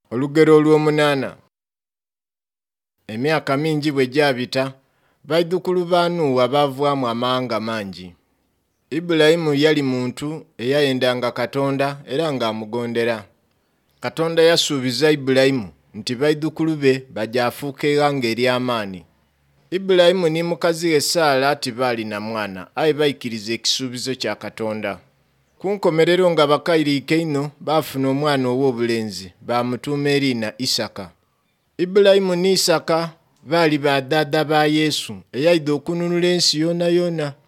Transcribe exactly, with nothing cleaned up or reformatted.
Olugero olw'omunaana. Emyaka mingi bwe gyabita, bazzukulu ba Nuuwa baavaamu amawanga mangi. Ibulayimu yali muntu eyayendanga Katonda era ng'amugondera. Katonda yasuubiza Ibulayimu nti bazzukulu be bajja afuuka eggwanga ery'amaanyi. Ibulayimu ne mukazi we Saala tebaalina mwana, aye baikiriza ekisuubizo kya Katonda. Ku nkomerero nga bakayirike ino baafuna omwana ow'obulenzi, baamutuuma eriina Isaka. Ibulayimu ne Isaka baali baddaada ba Yesu eyayidde okununula ensi yonna yonna.